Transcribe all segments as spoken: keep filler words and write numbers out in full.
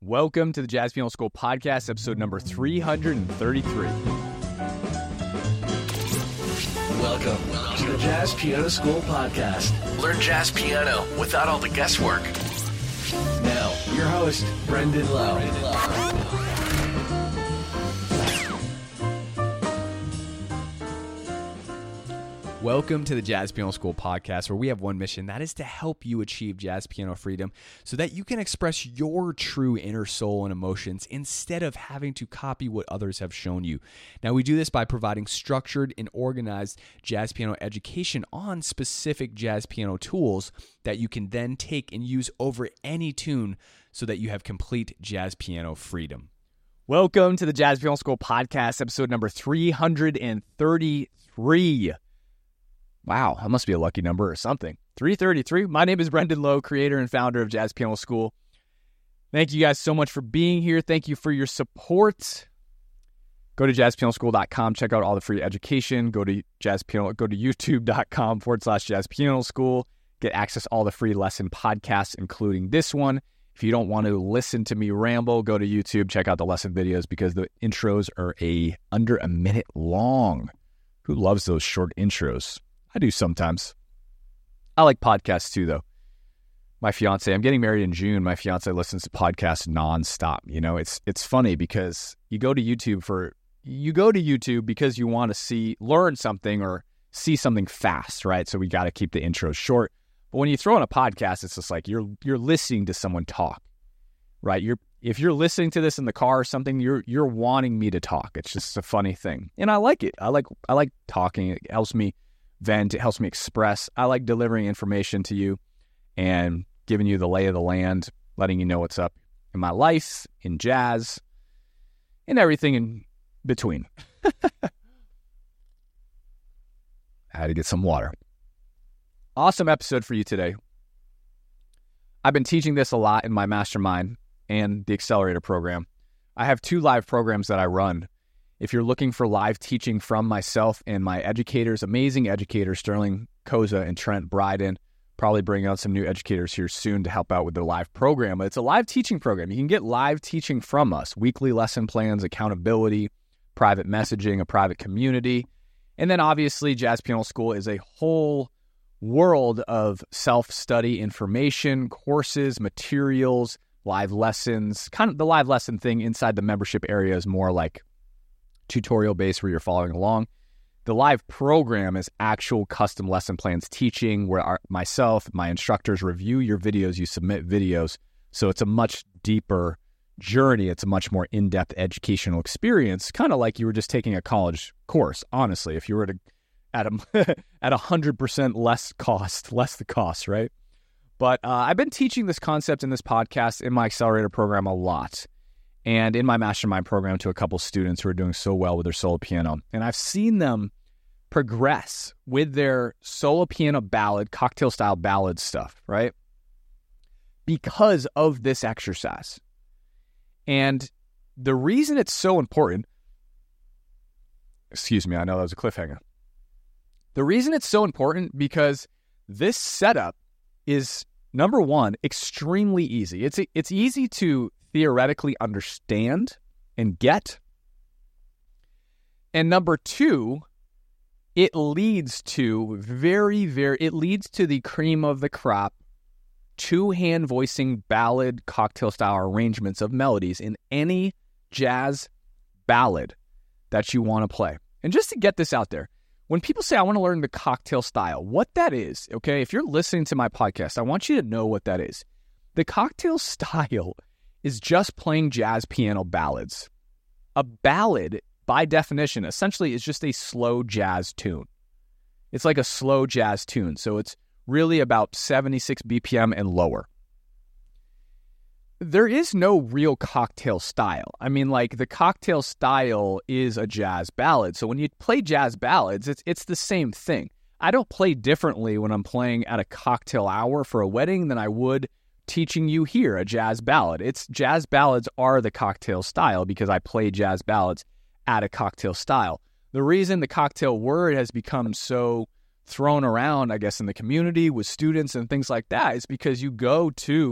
Welcome to the Jazz Piano School Podcast, episode number three hundred thirty-three. Welcome, Welcome to the Jazz Piano School Podcast. Learn jazz piano without all the guesswork. Now, your host, Brendan Lowe. Brendan Lowe. Welcome to the Jazz Piano School Podcast, where we have one mission, that is to help you achieve jazz piano freedom so that you can express your true inner soul and emotions instead of having to copy what others have shown you. Now, we do this by providing structured and organized jazz piano education on specific jazz piano tools that you can then take and use over any tune so that you have complete jazz piano freedom. Welcome to the Jazz Piano School Podcast, episode number three hundred thirty-three. Wow, that must be a lucky number or something. three thirty-three. My name is Brendan Lowe, creator and founder of Jazz Piano School. Thank you guys so much for being here. Thank you for your support. Go to jazz piano school dot com. Check out all the free education. Go to jazz piano. Go to youtube.com forward slash jazz piano school. Get access to all the free lesson podcasts, including this one. If you don't want to listen to me ramble, go to YouTube. Check out the lesson videos because the intros are a under a minute long. Who loves those short intros? I do sometimes. I like podcasts too, though. My fiance, I'm getting married in June. My fiance listens to podcasts nonstop. You know, it's it's funny because you go to YouTube for you go to YouTube because you want to see learn something or see something fast, right? So we got to keep the intros short. But when you throw in a podcast, it's just like you're you're listening to someone talk, right? You're if you're listening to this in the car or something, you're you're wanting me to talk. It's just a funny thing, and I like it. I like I like talking. It helps me vent. It helps me express. I like delivering information to you and giving you the lay of the land, letting you know what's up in my life, in jazz, and everything in between. I had to get some water. Awesome episode for you today. I've been teaching this a lot in my mastermind and the accelerator program. I have two live programs that I run. If you're looking for live teaching from myself and my educators, amazing educators, Sterling Koza and Trent Bryden, probably bring out some new educators here soon to help out with the live program. But it's a live teaching program. You can get live teaching from us, weekly lesson plans, accountability, private messaging, a private community. And then obviously Jazz Piano School is a whole world of self-study information, courses, materials, live lessons. Kind of the live lesson thing inside the membership area is more like tutorial based where you're following along. The live program is actual custom lesson plans teaching where our, myself, my instructors review your videos, you submit videos. So it's a much deeper journey. It's a much more in-depth educational experience, kind of like you were just taking a college course, honestly, if you were to at a at one hundred percent less cost, less the cost, right? But uh, I've been teaching this concept in this podcast in my accelerator program a lot. And in my mastermind program to a couple students who are doing so well with their solo piano. And I've seen them progress with their solo piano ballad, cocktail style ballad stuff, right? Because of this exercise. And the reason it's so important, excuse me, I know that was a cliffhanger. The reason it's so important because this setup is, number one, extremely easy. It's it's easy to theoretically understand and get. And number two, it leads to very, very, it leads to the cream of the crop, two-hand voicing ballad cocktail style arrangements of melodies in any jazz ballad that you want to play. And just to get this out there, when people say, I want to learn the cocktail style, what that is, okay, if you're listening to my podcast, I want you to know what that is. The cocktail style is just playing jazz piano ballads. A ballad, by definition, essentially is just a slow jazz tune. It's like a slow jazz tune, so it's really about seventy-six B P M and lower. There is no real cocktail style. I mean, like, the cocktail style is a jazz ballad, so when you play jazz ballads, it's it's the same thing. I don't play differently when I'm playing at a cocktail hour for a wedding than I would teaching you here a jazz ballad. It's jazz ballads are the cocktail style because I play jazz ballads at a cocktail style. The reason the cocktail word has become so thrown around, I guess, in the community with students and things like that is because you go to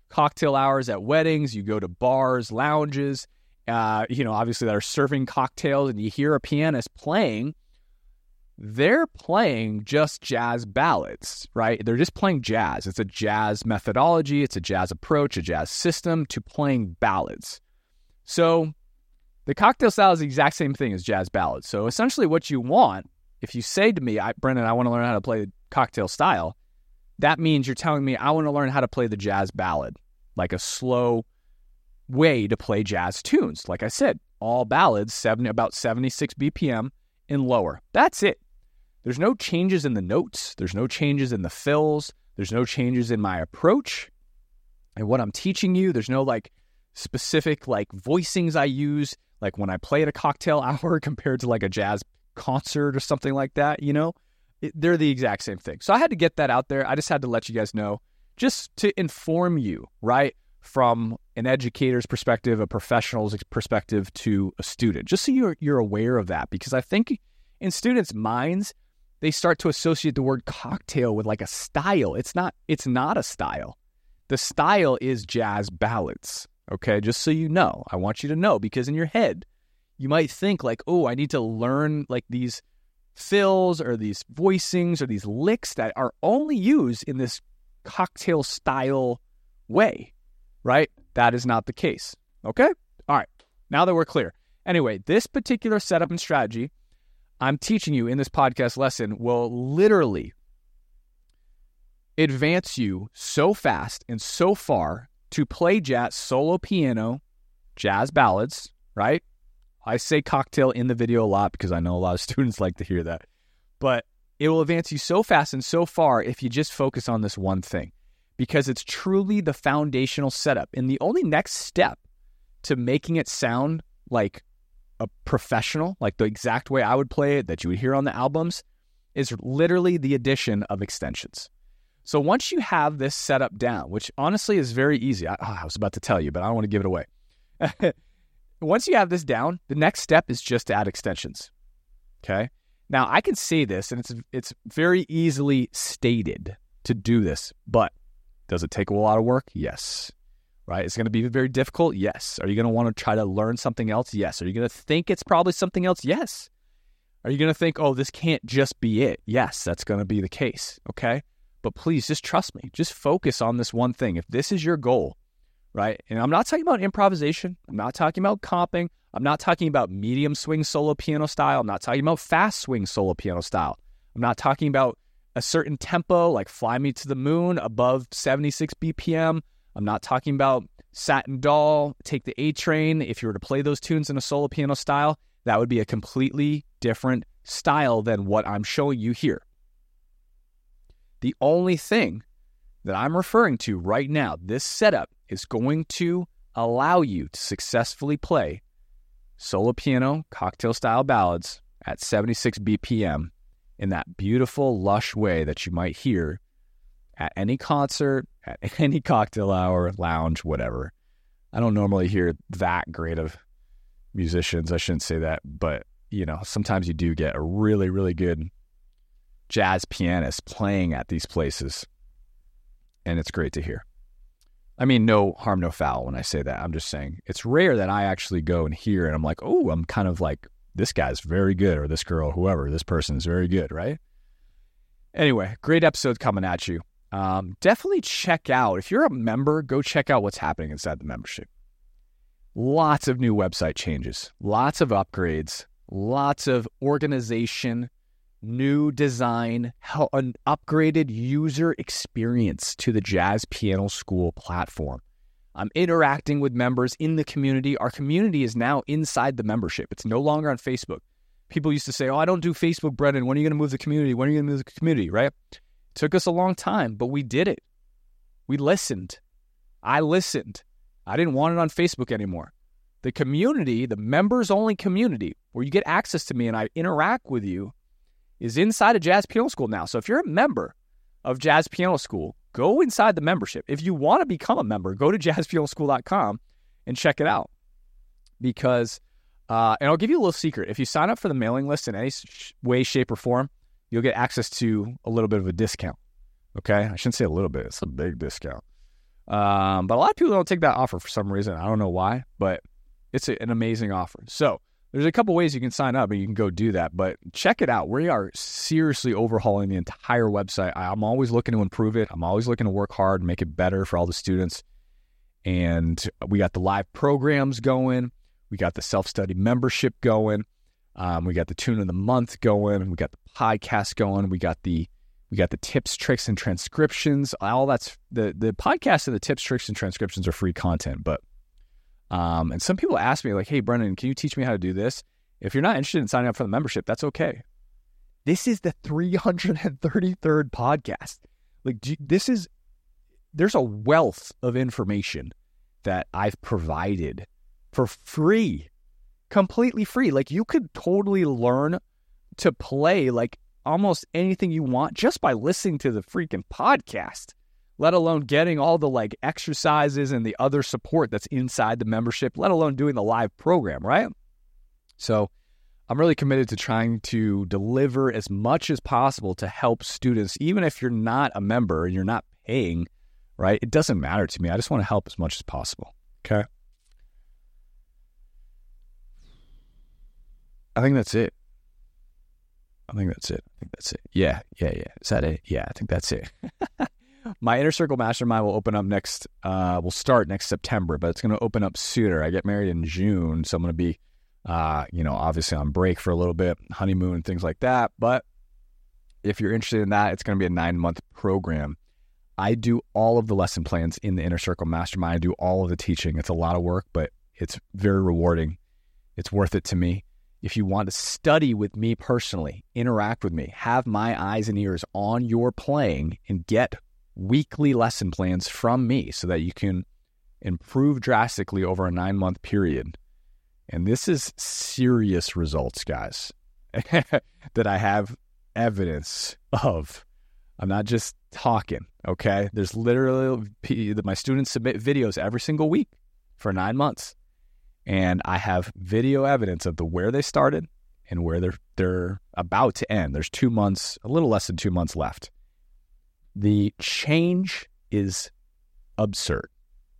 cocktail hours at weddings, you go to bars, lounges, uh, you know, obviously that are serving cocktails, and you hear a pianist playing, they're playing just jazz ballads, right? They're just playing jazz. It's a jazz methodology. It's a jazz approach, a jazz system to playing ballads. So the cocktail style is the exact same thing as jazz ballads. So essentially what you want, if you say to me, I, Brendan, I want to learn how to play the cocktail style, that means you're telling me I want to learn how to play the jazz ballad, like a slow way to play jazz tunes. Like I said, all ballads, seventy, about seventy-six B P M and lower. That's it. There's no changes in the notes. There's no changes in the fills. There's no changes in my approach and what I'm teaching you. There's no like specific like voicings I use, like when I play at a cocktail hour compared to like a jazz concert or something like that, you know, it, they're the exact same thing. So I had to get that out there. I just had to let you guys know, just to inform you, right? From an educator's perspective, a professional's perspective to a student, just so you're, you're aware of that. Because I think in students' minds, they start to associate the word cocktail with like a style. It's not, it's not a style. The style is jazz ballads. Okay. Just so you know, I want you to know, because in your head, you might think like, oh, I need to learn like these fills or these voicings or these licks that are only used in this cocktail style way, right? That is not the case. Okay. All right. Now that we're clear. Anyway, this particular setup and strategy I'm teaching you in this podcast lesson will literally advance you so fast and so far to play jazz, solo piano, jazz ballads, right? I say cocktail in the video a lot because I know a lot of students like to hear that. But it will advance you so fast and so far if you just focus on this one thing, because it's truly the foundational setup. And the only next step to making it sound like a professional, like the exact way I would play it that you would hear on the albums, is literally the addition of extensions. So once you have this setup down, which honestly is very easy, I, oh, I was about to tell you, but I don't want to give it away. Once you have this down, the next step is just to add extensions. Okay. Now I can say this, and it's it's very easily stated to do this, but does it take a lot of work? Yes. Right? It's going to be very difficult? Yes. Are you going to want to try to learn something else? Yes. Are you going to think it's probably something else? Yes. Are you going to think, oh, this can't just be it? Yes, that's going to be the case. Okay. But please just trust me. Just focus on this one thing. If this is your goal, right? And I'm not talking about improvisation. I'm not talking about comping. I'm not talking about medium swing solo piano style. I'm not talking about fast swing solo piano style. I'm not talking about a certain tempo like Fly Me to the Moon above seventy-six B P M. I'm not talking about Satin Doll, Take the A Train. If you were to play those tunes in a solo piano style, that would be a completely different style than what I'm showing you here. The only thing that I'm referring to right now, this setup, is going to allow you to successfully play solo piano, cocktail style ballads at seventy-six B P M in that beautiful, lush way that you might hear at any concert, at any cocktail hour, lounge, whatever. I don't normally hear that great of musicians. I shouldn't say that, but you know, sometimes you do get a really, really good jazz pianist playing at these places, and it's great to hear. I mean, no harm, no foul when I say that. I'm just saying it's rare that I actually go and hear and I'm like, oh, I'm kind of like, this guy's very good, or this girl, whoever, this person is very good, right? Anyway, great episode coming at you. Um, definitely check out, if you're a member, go check out what's happening inside the membership. Lots of new website changes, lots of upgrades, lots of organization, new design, an upgraded user experience to the Jazz Piano School platform. I'm interacting with members in the community. Our community is now inside the membership. It's no longer on Facebook. People used to say, oh, I don't do Facebook, Brendan. When are you going to move the community? When are you going to move the community, right? It took us a long time, but we did it. We listened. I listened. I didn't want it on Facebook anymore. The community, the members-only community, where you get access to me and I interact with you, is inside of Jazz Piano School now. So if you're a member of Jazz Piano School, go inside the membership. If you want to become a member, go to jazz piano school dot com and check it out. Because, uh, and I'll give you a little secret. If you sign up for the mailing list in any way, shape, or form, you'll get access to a little bit of a discount. Okay? I shouldn't say a little bit. It's a big discount. Um, but a lot of people don't take that offer for some reason. I don't know why, but it's a, an amazing offer. So there's a couple ways you can sign up and you can go do that, but check it out. We are seriously overhauling the entire website. I'm always looking to improve it. I'm always looking to work hard and make it better for all the students. And we got the live programs going. We got the self-study membership going. Um, we got the tune of the month going. We got the podcast going. We got the we got the tips, tricks, and transcriptions. All that's the the podcast and the tips, tricks, and transcriptions are free content. But um, and some people ask me like, "Hey, Brendan, can you teach me how to do this?" If you're not interested in signing up for the membership, that's okay. This is the three hundred thirty-third podcast. Like this is there's a wealth of information that I've provided for free. Completely free. Like you could totally learn to play like almost anything you want just by listening to the freaking podcast, let alone getting all the like exercises and the other support that's inside the membership, let alone doing the live program, right? So I'm really committed to trying to deliver as much as possible to help students, even if you're not a member and you're not paying, right? It doesn't matter to me. I just want to help as much as possible. Okay. I think that's it. I think that's it. I think that's it. Yeah, yeah, yeah. Is that it? Yeah, I think that's it. My Inner Circle Mastermind will open up next, uh, will start next September, but it's going to open up sooner. I get married in June, so I'm going to be, uh, you know, obviously on break for a little bit, honeymoon, things like that. But if you're interested in that, it's going to be a nine-month program. I do all of the lesson plans in the Inner Circle Mastermind. I do all of the teaching. It's a lot of work, but it's very rewarding. It's worth it to me. If you want to study with me personally, interact with me, have my eyes and ears on your playing, and get weekly lesson plans from me so that you can improve drastically over a nine-month period. And this is serious results, guys, that I have evidence of. I'm not just talking, okay? There's literally, my students submit videos every single week for nine months. And I have video evidence of the where they started and where they're they're about to end. There's two months, a little less than two months left. The change is absurd.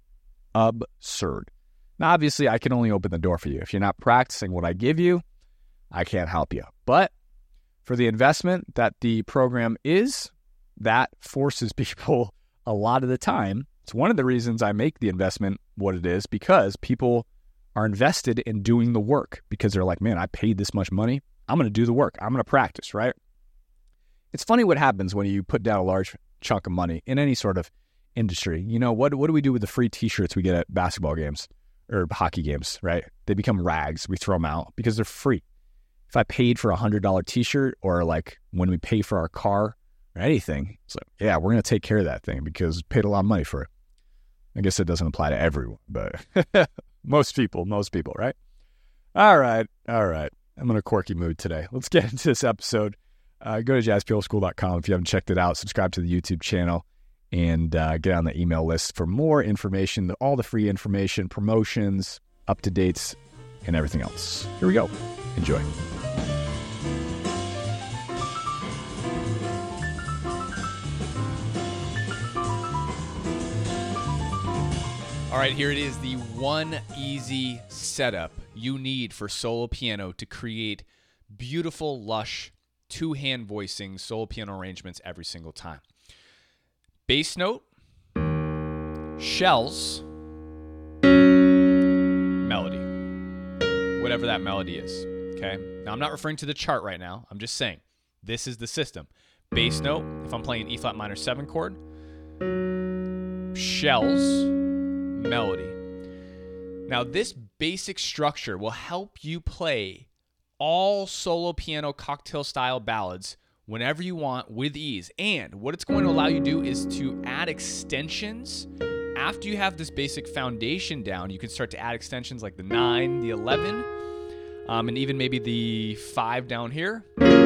Absurd. Now, obviously, I can only open the door for you. If you're not practicing what I give you, I can't help you. But for the investment that the program is, that forces people a lot of the time. It's one of the reasons I make the investment what it is, because people are invested in doing the work because they're like, man, I paid this much money. I'm going to do the work. I'm going to practice, right? It's funny what happens when you put down a large chunk of money in any sort of industry. You know, what, what do we do with the free t-shirts we get at basketball games or hockey games, right? They become rags. We throw them out because they're free. If I paid for a one hundred dollars t-shirt, or like when we pay for our car or anything, it's like, yeah, we're going to take care of that thing because we paid a lot of money for it. I guess it doesn't apply to everyone, but most people, most people, right? All right, all right. I'm in a quirky mood today. Let's get into this episode. Uh, go to jazz p l school dot com if you haven't checked it out. Subscribe to the YouTube channel and uh, get on the email list for more information, all the free information, promotions, up-to-dates, and everything else. Here we go. Enjoy. All right, here it is, the one easy setup you need for solo piano to create beautiful, lush, two-hand voicing solo piano arrangements every single time. Bass note, shells, melody, whatever that melody is, okay? Now, I'm not referring to the chart right now. I'm just saying this is the system. Bass note, if I'm playing E-flat minor seven chord, shells, melody. Now, this basic structure will help you play all solo piano cocktail style ballads whenever you want with ease. And what it's going to allow you to do is to add extensions. After you have this basic foundation down, you can start to add extensions like the nine, the eleven, um, and even maybe the five down here.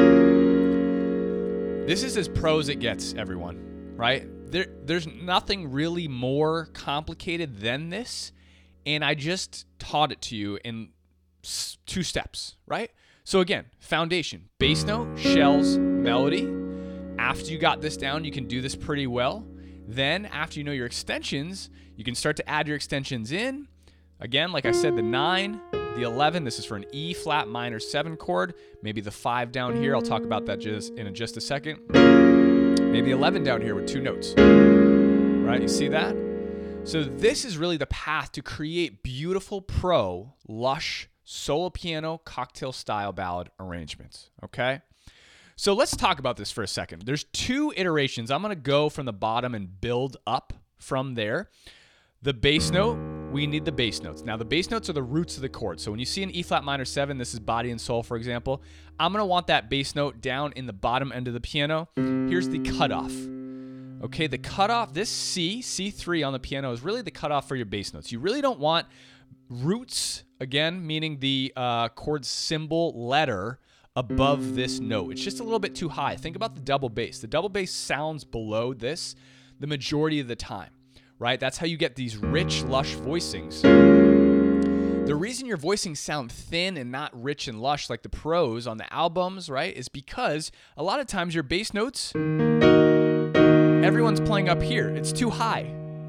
This is as pro as it gets, everyone, right? There, there's nothing really more complicated than this, and I just taught it to you in s- two steps, right? So again, foundation, bass note, shells, melody. After you got this down, you can do this pretty well. Then after you know your extensions, you can start to add your extensions in. Again, like I said, the nine, the eleven, this is for an E flat minor seven chord. Maybe the five down here, I'll talk about that just in just a second. Maybe eleven down here with two notes, right? You see that? So this is really the path to create beautiful pro, lush, solo piano, cocktail style ballad arrangements, okay? So let's talk about this for a second. There's two iterations. I'm gonna go from the bottom and build up from there. The bass note, we need the bass notes. Now the bass notes are the roots of the chord. So when you see an E flat minor seven, this is body and soul, for example, I'm gonna want that bass note down in the bottom end of the piano. Here's the cutoff. Okay, the cutoff, this C, C three on the piano is really the cutoff for your bass notes. You really don't want roots, again, meaning the uh, chord symbol letter above this note. It's just a little bit too high. Think about the double bass. The double bass sounds below this the majority of the time, right? That's how you get these rich, lush voicings. The reason your voicings sound thin and not rich and lush like the pros on the albums, right, is because a lot of times your bass notes, everyone's playing up here. It's too high.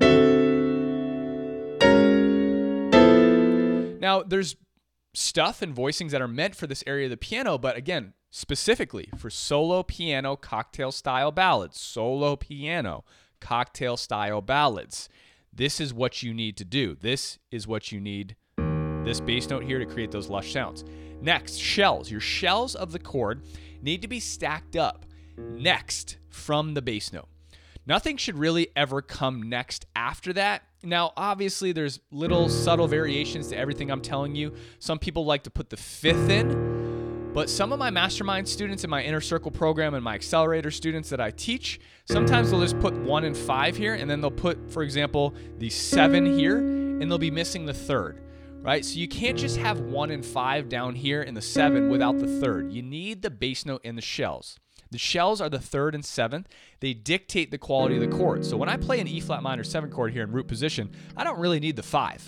Now, there's stuff and voicings that are meant for this area of the piano, but again, specifically for solo piano cocktail style ballads, solo piano cocktail style ballads, this is what you need to do. This is what you need, this bass note here, to create those lush sounds. Next, shells. Your shells of the chord need to be stacked up next from the bass note. Nothing should really ever come next after that. Now, obviously, there's little subtle variations to everything I'm telling you. Some people like to put the fifth in, but some of my mastermind students in my inner circle program and my accelerator students that I teach, sometimes they'll just put one and five here, and then they'll put, for example, the seven here, and they'll be missing the third, right? So you can't just have one and five down here and the seven without the third. You need the bass note and the shells. The shells are the third and seventh. They dictate the quality of the chord. So when I play an E flat minor seven chord here in root position, I don't really need the five.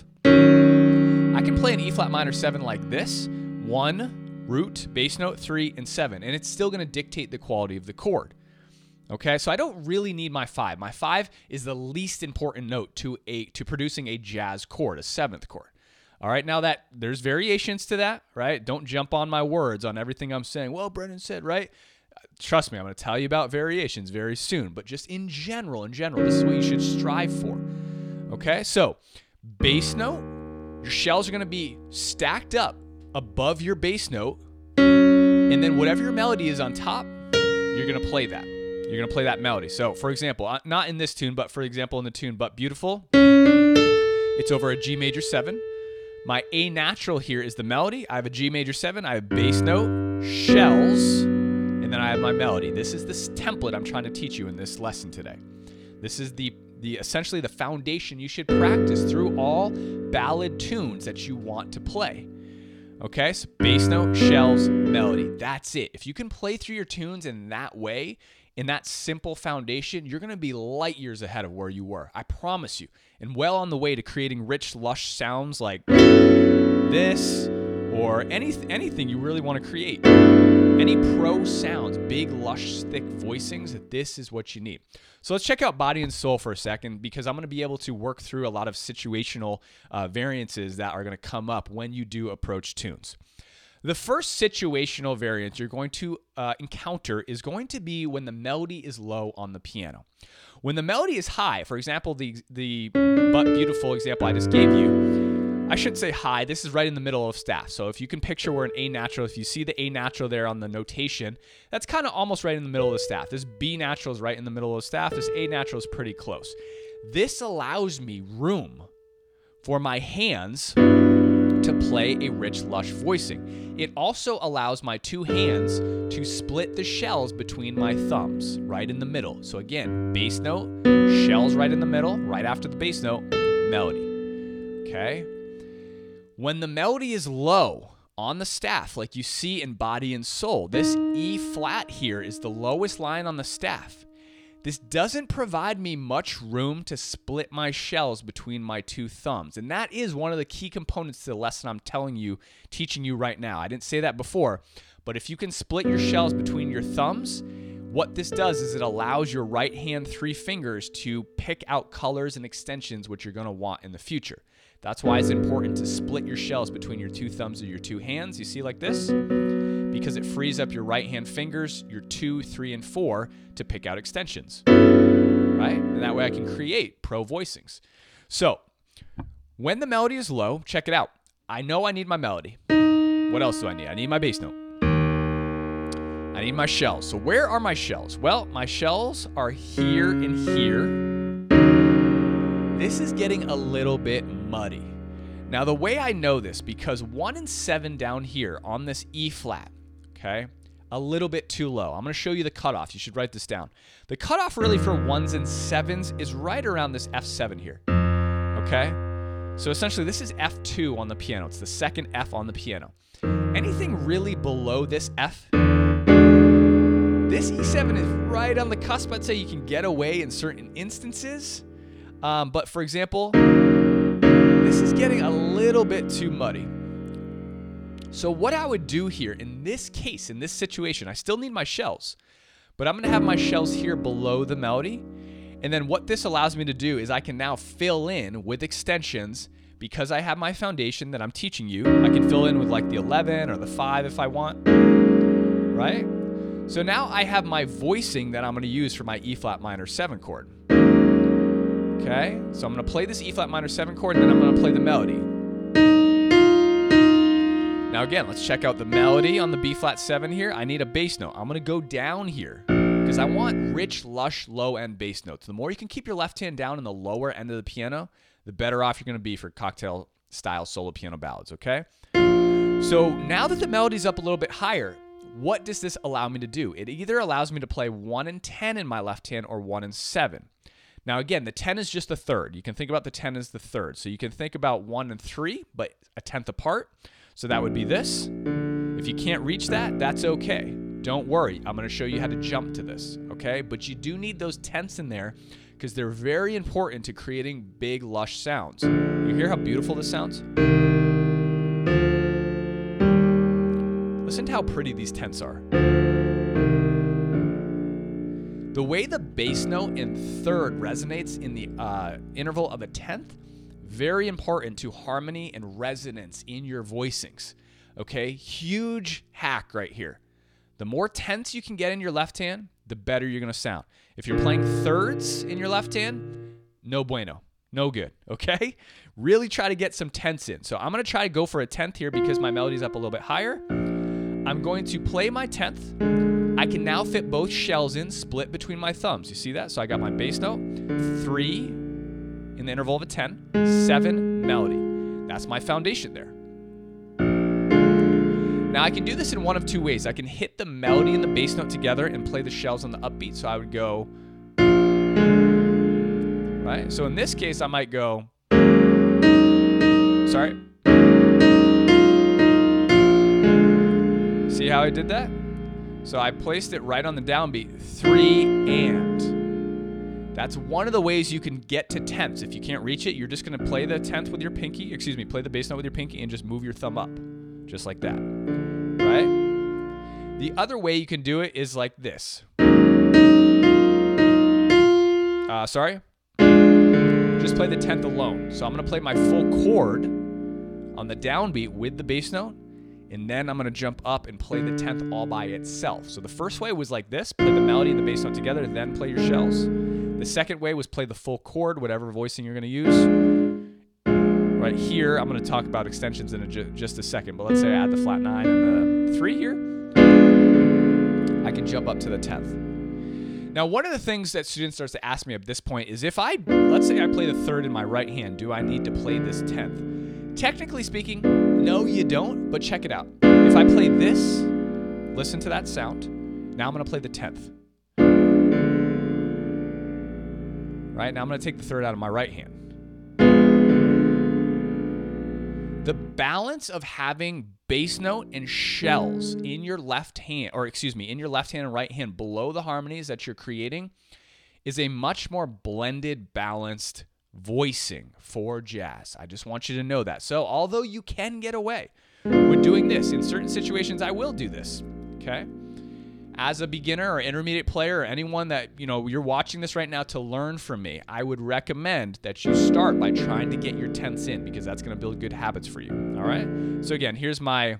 I can play an E flat minor seven like this, one, root, bass note, three, and seven, and it's still gonna dictate the quality of the chord. Okay, so I don't really need my five. My five is the least important note to a to producing a jazz chord, a seventh chord. All right, now that there's variations to that, right? Don't jump on my words on everything I'm saying. Well, Brendan said, right? Trust me, I'm going to tell you about variations very soon, but just in general, in general, this is what you should strive for. Okay, so bass note, your shells are going to be stacked up above your bass note, and then whatever your melody is on top, you're going to play that. You're going to play that melody. So, for example, not in this tune, but for example, in the tune But Beautiful, it's over a G major seven. My A natural here is the melody. I have a G major seven, I have bass note, shells, and then I have my melody. This is this template I'm trying to teach you in this lesson today. This is the, the essentially the foundation you should practice through all ballad tunes that you want to play. Okay, so bass note, shells, melody. That's it. If you can play through your tunes in that way, in that simple foundation, you're going to be light years ahead of where you were. I promise you. And well on the way to creating rich, lush sounds like this, or any, anything you really want to create. Any pro sounds, big, lush, thick voicings, this is what you need. So let's check out Body and Soul for a second, because I'm going to be able to work through a lot of situational uh, variances that are going to come up when you do approach tunes. The first situational variance you're going to uh, encounter is going to be when the melody is low on the piano. When the melody is high, for example, the, the But Beautiful example I just gave you, I should say high. This is right in the middle of staff. So if you can picture where an A natural, if you see the A natural there on the notation, that's kind of almost right in the middle of the staff. This B natural is right in the middle of the staff. This A natural is pretty close. This allows me room for my hands to play a rich, lush voicing. It also allows my two hands to split the shells between my thumbs, right in the middle. So again, bass note, shells right in the middle, right after the bass note, melody. Okay? When the melody is low on the staff, like you see in Body and Soul, this E flat here is the lowest line on the staff. This doesn't provide me much room to split my shells between my two thumbs. And that is one of the key components to the lesson I'm telling you, teaching you right now. I didn't say that before, but if you can split your shells between your thumbs, What this does is it allows your right hand three fingers to pick out colors and extensions which you're going to want in the future. That's why it's important to split your shells between your two thumbs or your two hands. You see like this? Because it frees up your right hand fingers, your two, three, and four, to pick out extensions, right? And that way I can create pro voicings. So when the melody is low, check it out. I know I need my melody. What else do I need? I need my bass note. I need my shells. So where are my shells? Well, my shells are here and here. This is getting a little bit muddy. Now, the way I know this, because one and seven down here on this E flat, okay, a little bit too low. I'm going to show you the cutoff. You should write this down. The cutoff really for ones and sevens is right around this F seven here, okay? So essentially, this is F two on the piano. It's the second F on the piano. Anything really below this F, this E seven is right on the cusp. I'd say you can get away in certain instances. Um, but for example, this is getting a little bit too muddy. So what I would do here in this case, in this situation, I still need my shells, but I'm going to have my shells here below the melody. And then what this allows me to do is I can now fill in with extensions because I have my foundation that I'm teaching you. I can fill in with like the eleven or the five if I want, right? So now I have my voicing that I'm going to use for my E flat minor seven chord. Okay, so I'm going to play this E flat minor seven chord, and then I'm going to play the melody. Now again, let's check out the melody on the B flat seven here. I need a bass note. I'm going to go down here because I want rich, lush, low end bass notes. The more you can keep your left hand down in the lower end of the piano, the better off you're going to be for cocktail style solo piano ballads, okay? So now that the melody's up a little bit higher, what does this allow me to do? It either allows me to play one and ten in my left hand or one and seven. Now again, the ten is just the third. You can think about the ten as the third. So you can think about one and three, but a tenth apart. So that would be this. If you can't reach that, that's okay. Don't worry. I'm going to show you how to jump to this, okay? But you do need those tenths in there because they're very important to creating big, lush sounds. You hear how beautiful this sounds? Listen to how pretty these tenths are. The way the bass note in third resonates in the uh, interval of a tenth, very important to harmony and resonance in your voicings. Okay, huge hack right here. The more tenths you can get in your left hand, the better you're gonna sound. If you're playing thirds in your left hand, no bueno, no good, okay? Really try to get some tenths in. So I'm gonna try to go for a tenth here because my melody's up a little bit higher. I'm going to play my tenth. I can now fit both shells in, split between my thumbs. You see that? So I got my bass note, three in the interval of a ten, seven melody. That's my foundation there. Now I can do this in one of two ways. I can hit the melody and the bass note together and play the shells on the upbeat. So I would go, right? So in this case, I might go, sorry. See how I did that? So I placed it right on the downbeat, three and. That's one of the ways you can get to tenths. If you can't reach it, you're just gonna play the tenth with your pinky, excuse me, play the bass note with your pinky and just move your thumb up, just like that, right? The other way you can do it is like this. Uh, sorry? Just play the tenth alone. So I'm gonna play my full chord on the downbeat with the bass note, and then I'm going to jump up and play the tenth all by itself. So the first way was like this, play the melody and the bass note together, then play your shells. The second way was play the full chord, whatever voicing you're going to use. Right here, I'm going to talk about extensions in a ju- just a second, but let's say I add the flat nine and the three here. I can jump up to the tenth. Now, one of the things that students start to ask me at this point is if I, let's say I play the third in my right hand, do I need to play this tenth? Technically speaking, no, you don't, but check it out. If I play this, listen to that sound. Now I'm going to play the tenth. Right? Now I'm going to take the third out of my right hand. The balance of having bass note and shells in your left hand, or excuse me, in your left hand and right hand below the harmonies that you're creating is a much more blended, balanced voicing for jazz. I just want you to know that. So although you can get away with doing this, in certain situations I will do this, okay? as a beginner or intermediate player or anyone that, you know, you're watching this right now to learn from me, I would recommend that you start by trying to get your tenths in, because that's going to build good habits for you. All right. So again, here's my,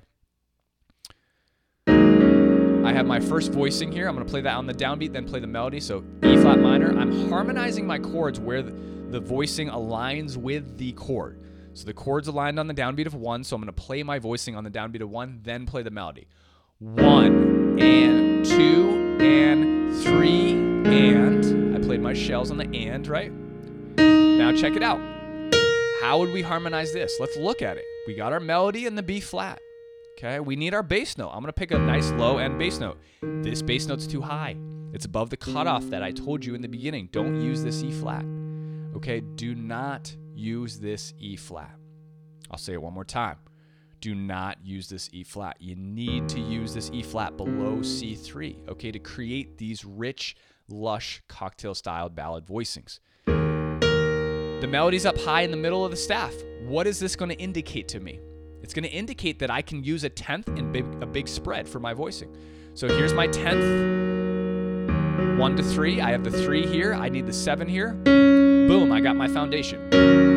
I have my first voicing here. I'm going to play that on the downbeat, then play the melody. So E flat minor. I'm harmonizing my chords where the, the voicing aligns with the chord. So the chord's aligned on the downbeat of one. So I'm going to play my voicing on the downbeat of one, then play the melody. One and two and three and. I played my shells on the and, right? Now check it out. How would we harmonize this? Let's look at it. We got our melody in the B flat. Okay, we need our bass note. I'm going to pick a nice low end bass note. This bass note's too high. It's above the cutoff that I told you in the beginning. Don't use this E flat. Okay, do not use this E flat. I'll say it one more time. Do not use this E flat. You need to use this E flat below C three, okay, to create these rich, lush, cocktail-styled ballad voicings. The melody's up high in the middle of the staff. What is this going to indicate to me? It's going to indicate that I can use a tenth and big, a big spread for my voicing. So here's my tenth, one to three. I have the three here. I need the seven here. Boom, I got my foundation.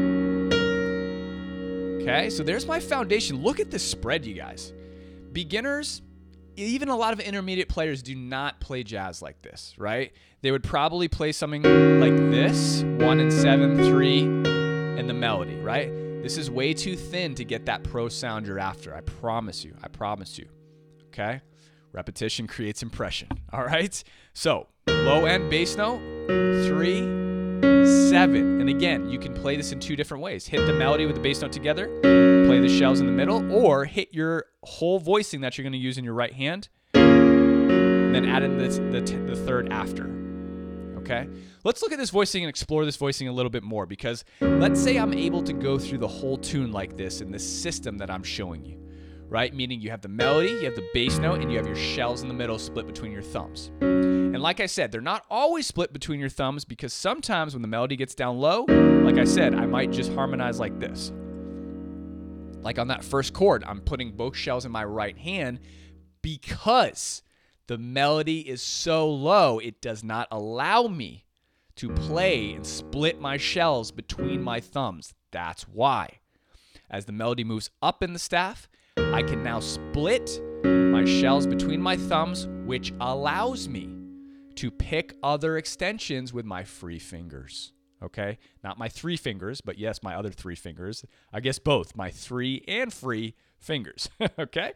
Okay, so there's my foundation. Look at this spread, you guys. Beginners, even a lot of intermediate players do not play jazz like this, right? They would probably play something like this, one and seven, three, and the melody, right? This is way too thin to get that pro sound you're after. I promise you. I promise you. Okay? Repetition creates impression. All right? So, low end bass note, three, seven. And again, you can play this in two different ways. Hit the melody with the bass note together, play the shells in the middle, or hit your whole voicing that you're going to use in your right hand, and then add in this, the, the third after. Okay? Let's look at this voicing and explore this voicing a little bit more, because let's say I'm able to go through the whole tune like this in this system that I'm showing you, right? Meaning you have the melody, you have the bass note, and you have your shells in the middle split between your thumbs. And like I said, they're not always split between your thumbs, because sometimes when the melody gets down low, like I said, I might just harmonize like this. Like on that first chord, I'm putting both shells in my right hand because the melody is so low, it does not allow me to play and split my shells between my thumbs. That's why. As the melody moves up in the staff, I can now split my shells between my thumbs, which allows me to pick other extensions with my free fingers. Okay? Not my three fingers, but yes, my other three fingers. I guess both, my three and free fingers. Okay?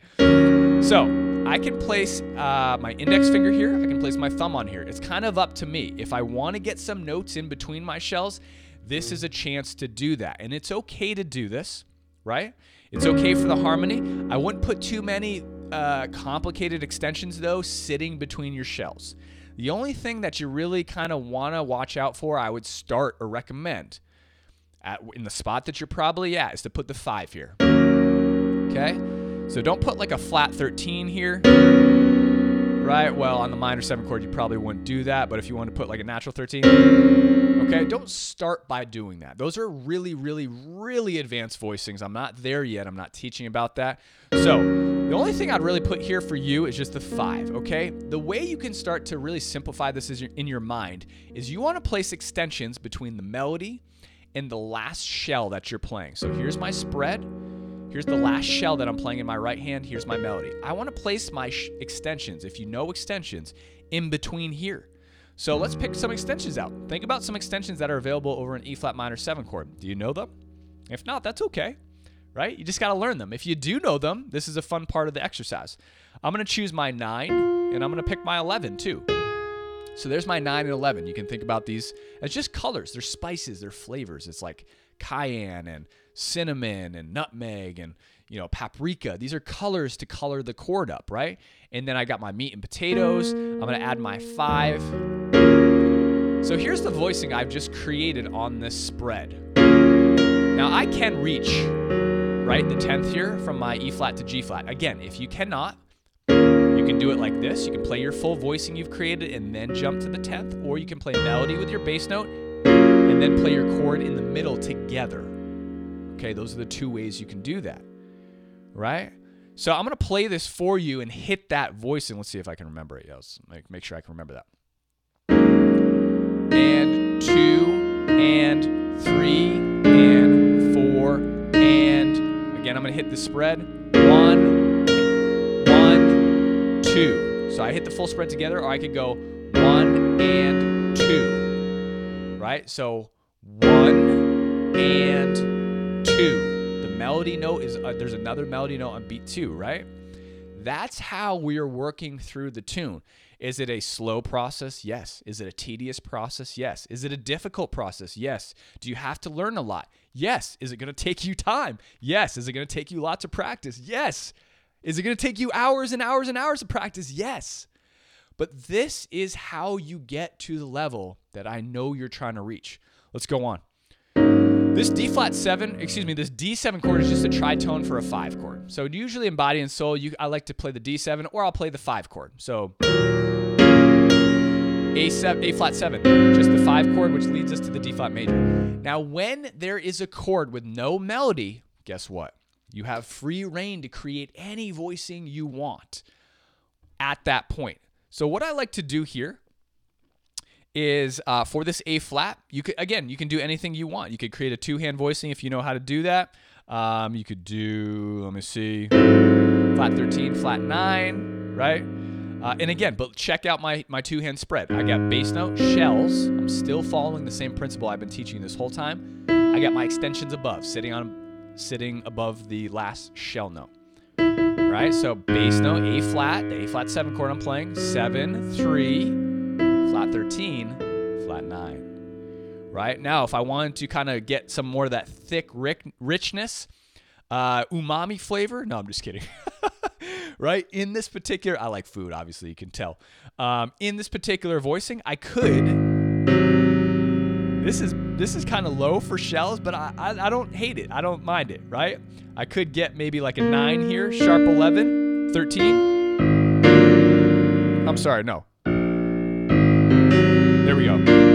So I can place uh, my index finger here. I can place my thumb on here. It's kind of up to me. If I want to get some notes in between my shells, this is a chance to do that. And it's okay to do this, right? It's okay for the harmony. I wouldn't put too many uh, complicated extensions, though, sitting between your shells. The only thing that you really kind of want to watch out for, I would start or recommend at, in the spot that you're probably at, is to put the five here. Okay? So don't put like a flat thirteen here, right? Well, on the minor seven chord, you probably wouldn't do that, but if you want to put like a natural thirteen, okay, don't start by doing that. Those are really, really, really advanced voicings. I'm not there yet. I'm not teaching about that. So the only thing I'd really put here for you is just the five, okay? The way you can start to really simplify this is in your mind is you want to place extensions between the melody and the last shell that you're playing. So here's my spread. Here's the last shell that I'm playing in my right hand. Here's my melody. I want to place my sh- extensions, if you know extensions, in between here. So let's pick some extensions out. Think about some extensions that are available over an E flat minor seven chord. Do you know them? If not, that's okay, right? You just got to learn them. If you do know them, this is a fun part of the exercise. I'm going to choose my nine, and I'm going to pick my eleven too. So there's my nine and eleven. You can think about these as just colors. They're spices. They're flavors. It's like cayenne and cinnamon and nutmeg and, you know, paprika. These are colors to color the chord up, right? And then I got my meat and potatoes. I'm going to add my five. So here's the voicing I've just created on this spread. Now I can reach, right, the tenth here from my E flat to G flat. Again, if you cannot, you can do it like this. You can play your full voicing you've created and then jump to the tenth, or you can play melody with your bass note and then play your chord in the middle together. Okay, those are the two ways you can do that, right? So I'm going to play this for you and hit that voice, and let's see if I can remember it. Yeah, let's make, make sure I can remember that. And two, and three, and four, and again, I'm going to hit the spread. One, one, two. So I hit the full spread together, or I could go one and two, right? So one and two. The melody note is, uh, there's another melody note on beat two, right? That's how we are working through the tune. Is it a slow process? Yes. Is it a tedious process? Yes. Is it a difficult process? Yes. Do you have to learn a lot? Yes. Is it going to take you time? Yes. Is it going to take you lots of practice? Yes. Is it going to take you hours and hours and hours of practice? Yes. But this is how you get to the level that I know you're trying to reach. Let's go on. This D flat seven, excuse me, this D seven chord is just a tritone for a five chord. So usually in Body and Soul, you, I like to play the D seven, or I'll play the five chord. So A, seven, A flat seven, just the five chord, which leads us to the D flat major. Now, when there is a chord with no melody, guess what? You have free reign to create any voicing you want at that point. So what I like to do here is uh, for this A flat, you could, again, you can do anything you want. You could create a two-hand voicing if you know how to do that. Um, you could do, let me see, flat thirteen, flat nine, right? Uh, and again, but check out my, my two-hand spread. I got bass note, shells. I'm still following the same principle I've been teaching you this whole time. I got my extensions above, sitting on, sitting above the last shell note. Right? So bass note, A flat, the A flat seven chord I'm playing, seven, three, flat thirteen, flat nine. Right? Now, if I wanted to kind of get some more of that thick richness, uh, umami flavor, no, I'm just kidding. Right? In this particular, I like food, obviously, you can tell. Um, in this particular voicing, I could, this is this is kind of low for shells, but I, I, I don't hate it. I don't mind it, right? I could get maybe like a nine here, sharp eleven, thirteen. I'm sorry, no. There we go.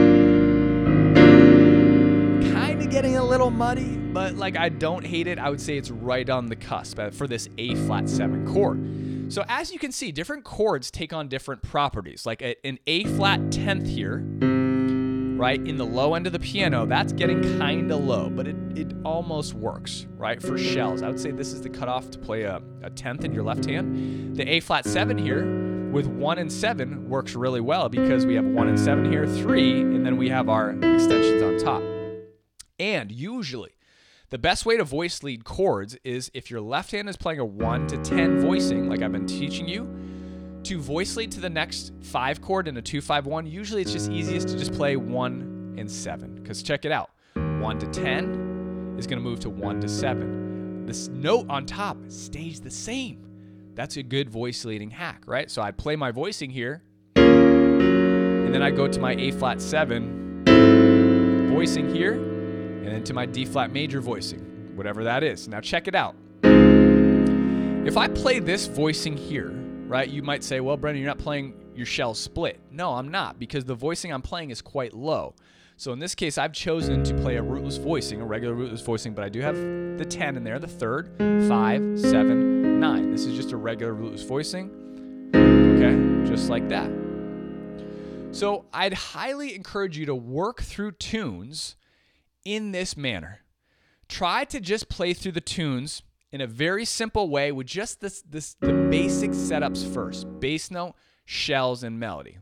Kind of getting a little muddy, but like I don't hate it. I would say it's right on the cusp for this A flat seven chord. So as you can see, different chords take on different properties. Like a, an A flat tenth here, right, in the low end of the piano, that's getting kind of low, but it, it almost works, right, for shells. I would say this is the cutoff to play a, a tenth in your left hand. The A flat seven here with one and seven works really well because we have one and seven here, three, and then we have our extensions on top. And usually, the best way to voice lead chords is if your left hand is playing a one to ten voicing, like I've been teaching you, to voice lead to the next five chord in a two five one, usually it's just easiest to just play one and seven. Because check it out, one to ten is going to move to one to seven. This note on top stays the same. That's a good voice leading hack, right? So I'd play my voicing here, and then I go to my A flat seven voicing here, and then to my D flat major voicing, whatever that is. Now check it out. If I play this voicing here, right, you might say, well, Brendan, you're not playing your shell split. No, I'm not, because the voicing I'm playing is quite low. So in this case, I've chosen to play a rootless voicing, a regular rootless voicing, but I do have the ten in there, the third, five, seven, nine. This is just a regular rootless voicing, okay, just like that. So I'd highly encourage you to work through tunes in this manner. Try to just play through the tunes in a very simple way with just this, this the basic setups first. Bass note, shells, and melody.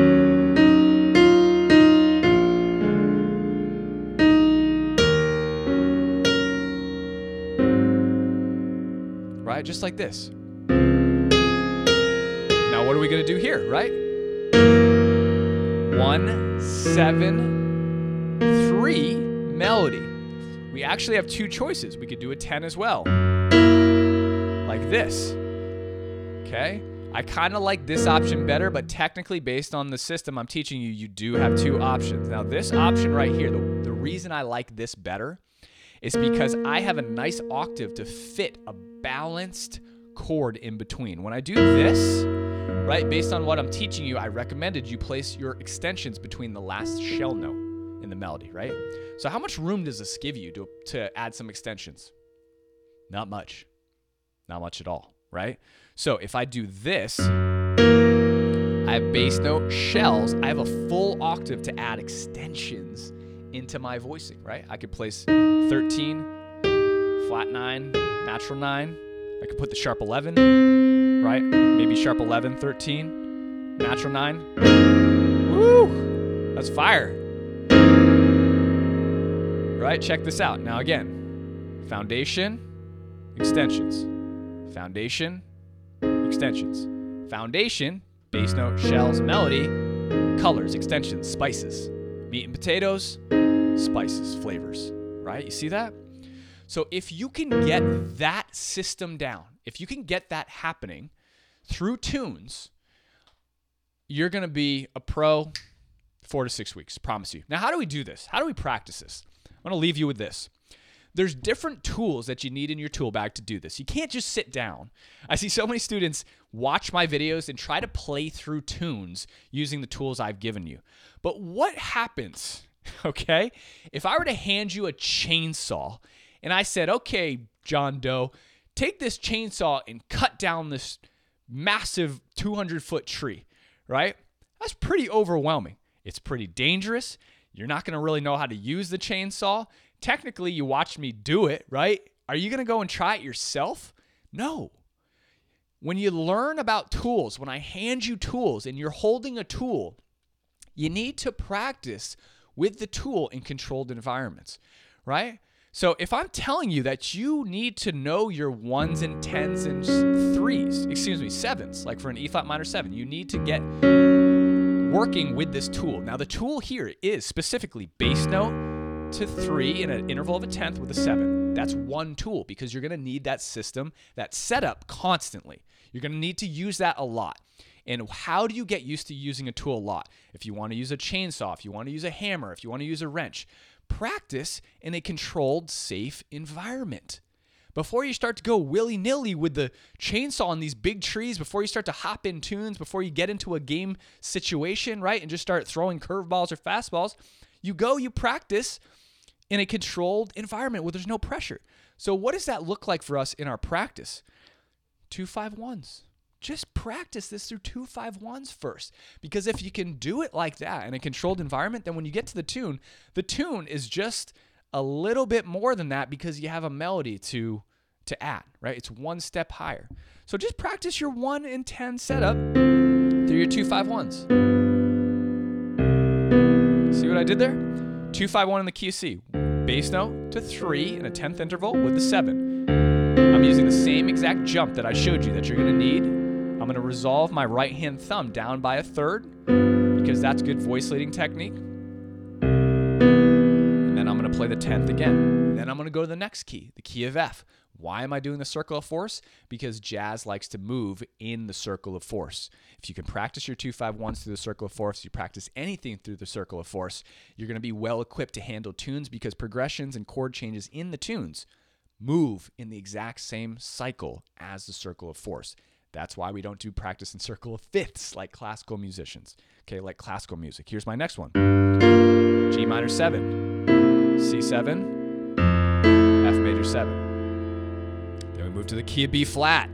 Right? Just like this. Now what are we going to do here, right? One, seven, three, melody. We actually have two choices. We could do a ten as well. Like this. Okay? I kind of like this option better, but technically based on the system I'm teaching you, you do have two options. Now this option right here, the, the reason I like this better is because I have a nice octave to fit a balanced chord in between. When I do this, right, based on what I'm teaching you, I recommended you place your extensions between the last shell note in the melody, right? So how much room does this give you to, to add some extensions? Not much. Not much at all. right? So if I do this, I have bass note, shells. I have a full octave to add extensions into my voicing, right? I could place thirteen, flat nine, natural nine. I could put the sharp eleven, right? Maybe sharp eleven, thirteen, natural nine. Woo! That's fire. Right? Check this out. Now again, foundation, extensions. Foundation, extensions. Foundation, bass note, shells, melody, colors, extensions, spices. Meat and potatoes, spices, flavors. Right? You see that? So if you can get that system down, if you can get that happening through tunes, you're going to be a pro four to six weeks, promise you. Now, how do we do this? How do we practice this? I'm going to leave you with this. There's different tools that you need in your tool bag to do this. You can't just sit down. I see so many students watch my videos and try to play through tunes using the tools I've given you. But what happens, okay, if I were to hand you a chainsaw and I said, okay, John Doe, take this chainsaw and cut down this massive two hundred foot tree, right? That's pretty overwhelming. It's pretty dangerous. You're not going to really know how to use the chainsaw. Technically, you watched me do it, right? Are you going to go and try it yourself? No. When you learn about tools, when I hand you tools and you're holding a tool, you need to practice with the tool in controlled environments, right? So if I'm telling you that you need to know your ones and tens and threes, excuse me, sevens, like for an E flat minor seven, you need to get working with this tool. Now the tool here is specifically bass note to three in an interval of a tenth with a seven. That's one tool because you're going to need that system, that setup constantly. You're going to need to use that a lot. And how do you get used to using a tool a lot? If you want to use a chainsaw, if you want to use a hammer, if you want to use a wrench, practice in a controlled, safe environment. Before you start to go willy-nilly with the chainsaw on these big trees, before you start to hop in tunes, before you get into a game situation, right, and just start throwing curveballs or fastballs, you go, you practice in a controlled environment where there's no pressure. So what does that look like for us in our practice? Two five ones. Just practice this through two five ones first. Because if you can do it like that in a controlled environment, then when you get to the tune, the tune is just a little bit more than that because you have a melody to to add, right? It's one step higher. So just practice your one and ten setup through your two five ones. See what I did there? two five one in the key of C. Bass note to three in a tenth interval with the seven. I'm using the same exact jump that I showed you that you're going to need. I'm going to resolve my right hand thumb down by a third because that's good voice leading technique. And then I'm going to play the tenth again. And then I'm going to go to the next key, the key of F. Why am I doing the circle of force? Because jazz likes to move in the circle of force. If you can practice your two five ones through the circle of force, you practice anything through the circle of force, you're going to be well equipped to handle tunes because progressions and chord changes in the tunes move in the exact same cycle as the circle of force. That's why we don't do practice in circle of fifths like classical musicians, okay, like classical music. Here's my next one. G minor seven, C seven, F major seven. Then we move to the key of B flat.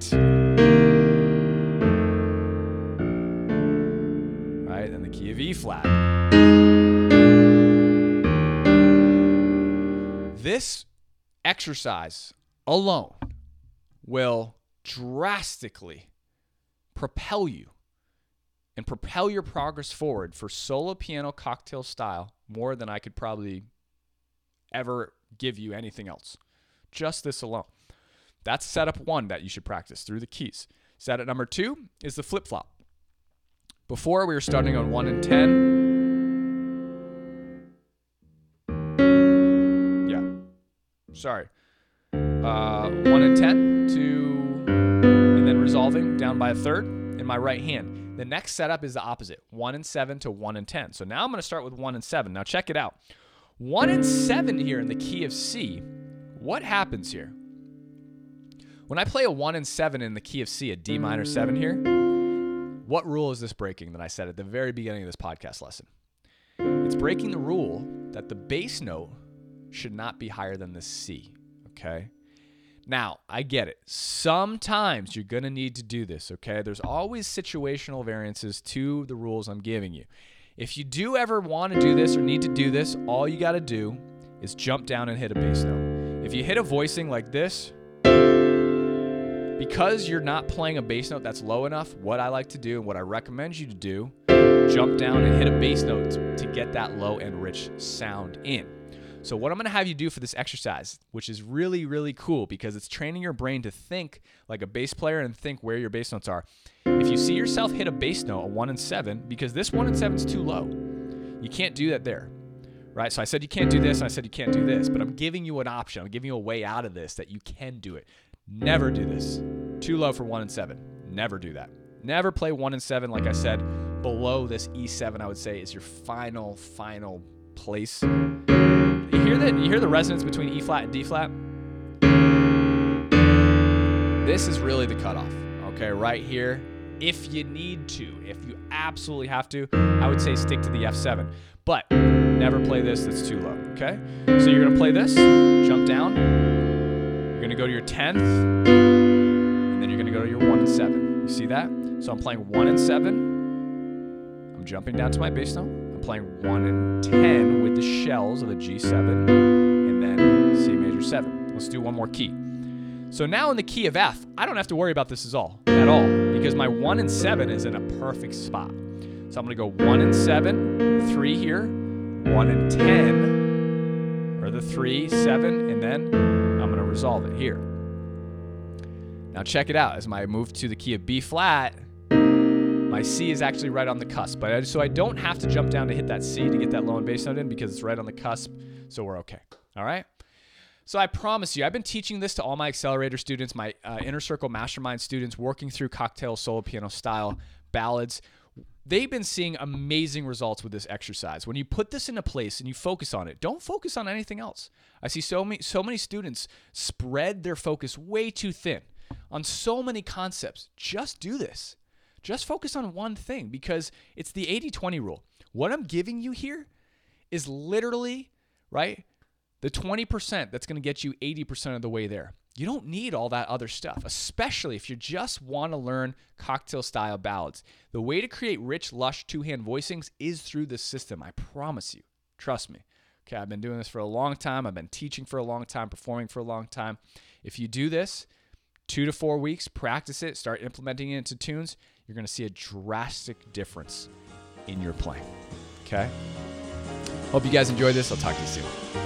Right, then the key of E flat. This exercise alone will drastically propel you and propel your progress forward for solo piano cocktail style more than I could probably ever give you anything else. Just this alone. That's setup one that you should practice through the keys. Setup number two is the flip-flop. Before, we were starting on one and ten. Yeah. Sorry. Uh, one and ten to, and then resolving down by a third in my right hand. The next setup is the opposite, one and seven to one and ten. So now I'm going to start with one and seven. Now check it out. One and seven here in the key of C. What happens here? When I play a one and seven in the key of C, a D minor seven here, what rule is this breaking that I said at the very beginning of this podcast lesson? It's breaking the rule that the bass note should not be higher than the C, okay? Now, I get it. Sometimes you're going to need to do this, okay? There's always situational variances to the rules I'm giving you. If you do ever want to do this or need to do this, all you got to do is jump down and hit a bass note. If you hit a voicing like this, because you're not playing a bass note that's low enough, what I like to do and what I recommend you to do, jump down and hit a bass note to get that low and rich sound in. So what I'm going to have you do for this exercise, which is really, really cool because it's training your brain to think like a bass player and think where your bass notes are. If you see yourself hit a bass note, a one and seven, because this one and seven is too low, you can't do that there, right? So I said you can't do this, and I said you can't do this, but I'm giving you an option. I'm giving you a way out of this that you can do it. Never do this. Too low for one and seven. Never do that. Never play one and seven. Like I said, below this E seven, I would say, is your final, final place. You hear that? You hear the resonance between E flat and D flat? This is really the cutoff, okay, right here. If you need to, if you absolutely have to, I would say stick to the F seven. But never play this, that's too low, okay? So you're gonna play this, jump down, you're gonna go to your tenth, and then you're gonna go to your one and seven. You see that? So I'm playing one and seven, I'm jumping down to my bass note, I'm playing one and ten with the shells of a G seven, and then C major seven. Let's do one more key. So now in the key of F, I don't have to worry about this at all, at all, because my one and seven is in a perfect spot. So I'm gonna go one and seven, three here, one and ten, or the three, seven, and then I'm gonna resolve it here. Now check it out. As I move to the key of B flat, my C is actually right on the cusp. But I, so I don't have to jump down to hit that C to get that low and bass note in because it's right on the cusp. So we're okay. All right. So I promise you, I've been teaching this to all my accelerator students, my uh, Inner Circle Mastermind students, working through cocktail solo piano style ballads. They've been seeing amazing results with this exercise. When you put this into place and you focus on it, don't focus on anything else. I see so many, so many students spread their focus way too thin on so many concepts. Just do this. Just focus on one thing because it's the eighty twenty rule. What I'm giving you here is literally, right, the twenty percent that's going to get you eighty percent of the way there. You don't need all that other stuff, especially if you just want to learn cocktail style ballads. The way to create rich, lush two-hand voicings is through this system. I promise you. Trust me. Okay, I've been doing this for a long time. I've been teaching for a long time, performing for a long time. If you do this, two to four weeks, practice it, start implementing it into tunes, you're going to see a drastic difference in your playing. Okay? Hope you guys enjoyed this. I'll talk to you soon.